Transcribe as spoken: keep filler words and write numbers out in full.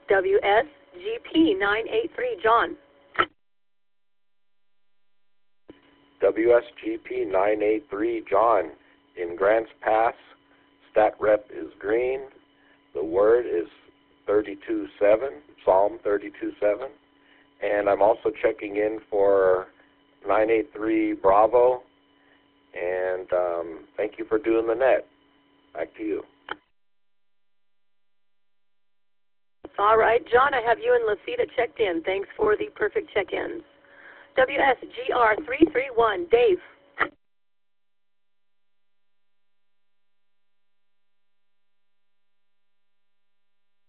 W S G P nine eight three, John. W S G P nine eight three, John. In Grants Pass, stat rep is green. The word is thirty-two seven, Psalm thirty-two seven. And I'm also checking in for nine eight three Bravo. And um, thank you for doing the net. Back to you. All right, John, I have you and Lucida checked in. Thanks for the perfect check-ins. W S G R three three one, Dave.